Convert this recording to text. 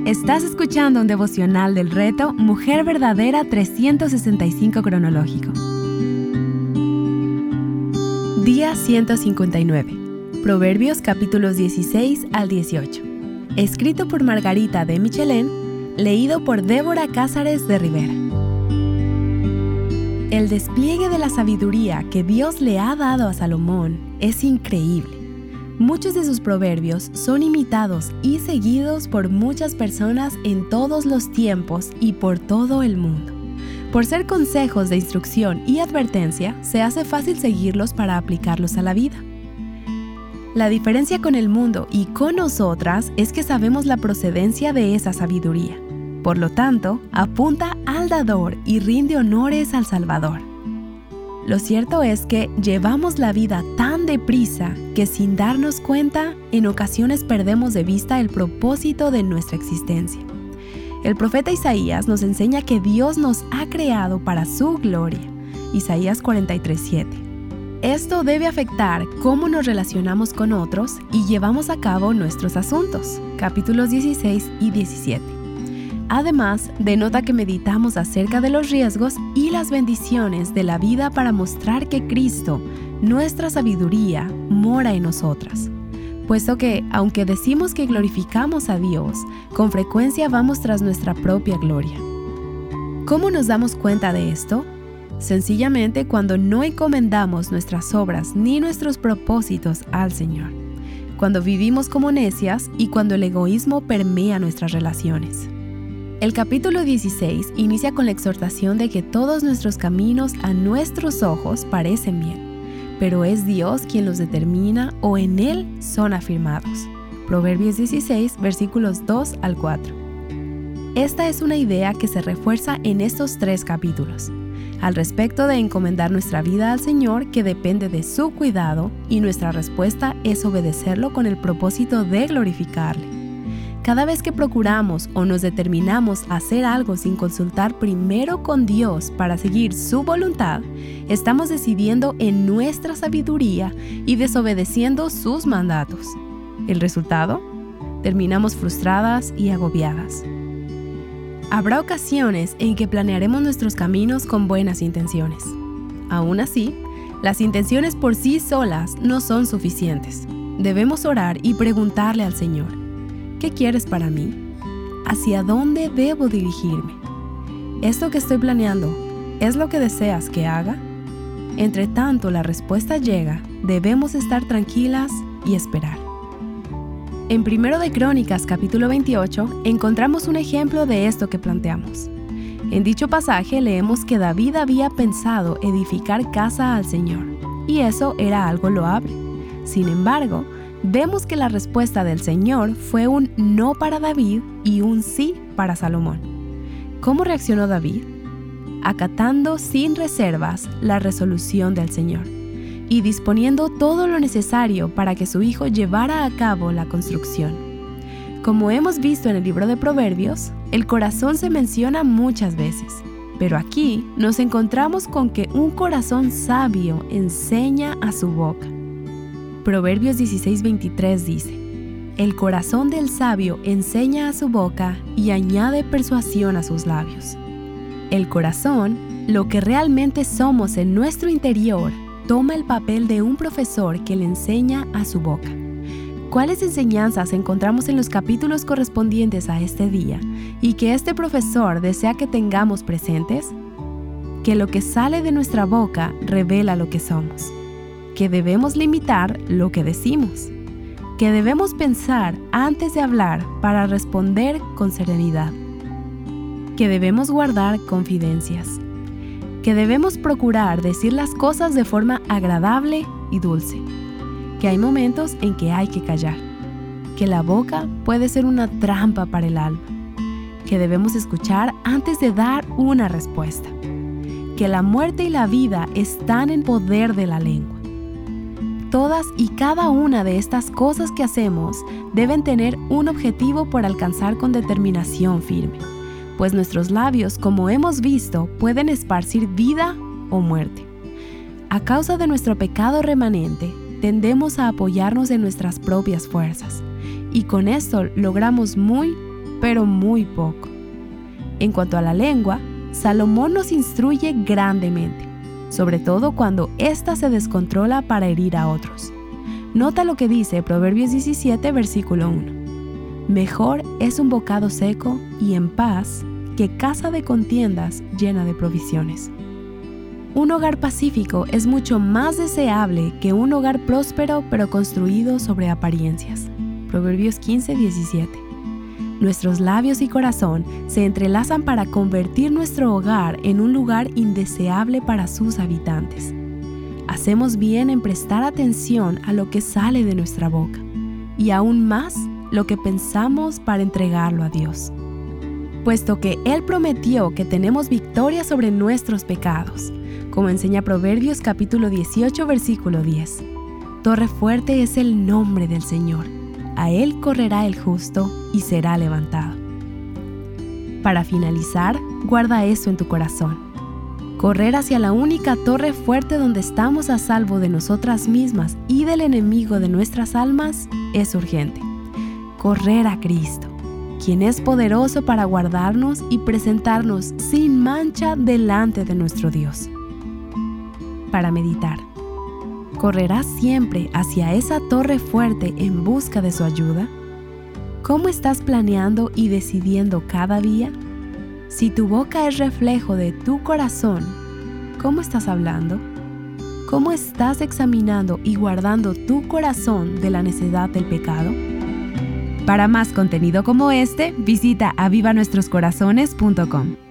Estás escuchando un devocional del reto Mujer Verdadera 365 cronológico. Día 159. Proverbios capítulos 16 al 18. Escrito por Margarita de Michelén, leído por Débora Cázares de Rivera. El despliegue de la sabiduría que Dios le ha dado a Salomón es increíble. Muchos de sus proverbios son imitados y seguidos por muchas personas en todos los tiempos y por todo el mundo. Por ser consejos de instrucción y advertencia, se hace fácil seguirlos para aplicarlos a la vida. La diferencia con el mundo y con nosotras es que sabemos la procedencia de esa sabiduría. Por lo tanto, apunta al dador y rinde honores al Salvador. Lo cierto es que llevamos la vida tan deprisa que sin darnos cuenta, en ocasiones perdemos de vista el propósito de nuestra existencia. El profeta Isaías nos enseña que Dios nos ha creado para su gloria. Isaías 43:7. Esto debe afectar cómo nos relacionamos con otros y llevamos a cabo nuestros asuntos. Capítulos 16 y 17. Además, denota que meditamos acerca de los riesgos y las bendiciones de la vida para mostrar que Cristo, nuestra sabiduría, mora en nosotras. Puesto que, aunque decimos que glorificamos a Dios, con frecuencia vamos tras nuestra propia gloria. ¿Cómo nos damos cuenta de esto? Sencillamente cuando no encomendamos nuestras obras ni nuestros propósitos al Señor. Cuando vivimos como necias y cuando el egoísmo permea nuestras relaciones. El capítulo 16 inicia con la exhortación de que todos nuestros caminos a nuestros ojos parecen bien, pero es Dios quien los determina o en Él son afirmados. Proverbios 16, versículos 2 al 4. Esta es una idea que se refuerza en estos 3 capítulos, al respecto de encomendar nuestra vida al Señor que depende de su cuidado y nuestra respuesta es obedecerlo con el propósito de glorificarle. Cada vez que procuramos o nos determinamos a hacer algo sin consultar primero con Dios para seguir su voluntad, estamos decidiendo en nuestra sabiduría y desobedeciendo sus mandatos. ¿El resultado? Terminamos frustradas y agobiadas. Habrá ocasiones en que planearemos nuestros caminos con buenas intenciones. Aún así, las intenciones por sí solas no son suficientes. Debemos orar y preguntarle al Señor: ¿qué quieres para mí? ¿Hacia dónde debo dirigirme? ¿Esto que estoy planeando es lo que deseas que haga? Entre tanto la respuesta llega, debemos estar tranquilas y esperar. En 1 de Crónicas, capítulo 28, encontramos un ejemplo de esto que planteamos. En dicho pasaje leemos que David había pensado edificar casa al Señor, y eso era algo loable. Sin embargo, vemos que la respuesta del Señor fue un no para David y un sí para Salomón. ¿Cómo reaccionó David? Acatando sin reservas la resolución del Señor y disponiendo todo lo necesario para que su hijo llevara a cabo la construcción. Como hemos visto en el libro de Proverbios, el corazón se menciona muchas veces, pero aquí nos encontramos con que un corazón sabio enseña a su boca. Proverbios 16:23 dice: el corazón del sabio enseña a su boca y añade persuasión a sus labios. El corazón, lo que realmente somos en nuestro interior, toma el papel de un profesor que le enseña a su boca. ¿Cuáles enseñanzas encontramos en los capítulos correspondientes a este día y que este profesor desea que tengamos presentes? Que lo que sale de nuestra boca revela lo que somos. Que debemos limitar lo que decimos, que debemos pensar antes de hablar para responder con serenidad, que debemos guardar confidencias, que debemos procurar decir las cosas de forma agradable y dulce, que hay momentos en que hay que callar, que la boca puede ser una trampa para el alma, que debemos escuchar antes de dar una respuesta, que la muerte y la vida están en poder de la lengua. Todas y cada una de estas cosas que hacemos deben tener un objetivo por alcanzar con determinación firme, pues nuestros labios, como hemos visto, pueden esparcir vida o muerte. A causa de nuestro pecado remanente, tendemos a apoyarnos en nuestras propias fuerzas, y con esto logramos muy pero muy poco. En cuanto a la lengua, Salomón nos instruye grandemente, sobre todo cuando ésta se descontrola para herir a otros. Nota lo que dice Proverbios 17, versículo 1. Mejor es un bocado seco y en paz que casa de contiendas llena de provisiones. Un hogar pacífico es mucho más deseable que un hogar próspero pero construido sobre apariencias. Proverbios 15, 17. Nuestros labios y corazón se entrelazan para convertir nuestro hogar en un lugar indeseable para sus habitantes. Hacemos bien en prestar atención a lo que sale de nuestra boca y aún más lo que pensamos para entregarlo a Dios, puesto que Él prometió que tenemos victoria sobre nuestros pecados, como enseña Proverbios capítulo 18, versículo 10. Torre fuerte es el nombre del Señor. A Él correrá el justo y será levantado. Para finalizar, guarda eso en tu corazón. Correr hacia la única torre fuerte donde estamos a salvo de nosotras mismas y del enemigo de nuestras almas es urgente. Correr a Cristo, quien es poderoso para guardarnos y presentarnos sin mancha delante de nuestro Dios. Para meditar. ¿Correrás siempre hacia esa torre fuerte en busca de su ayuda? ¿Cómo estás planeando y decidiendo cada día? Si tu boca es reflejo de tu corazón, ¿cómo estás hablando? ¿Cómo estás examinando y guardando tu corazón de la necedad del pecado? Para más contenido como este, visita avivanuestroscorazones.com.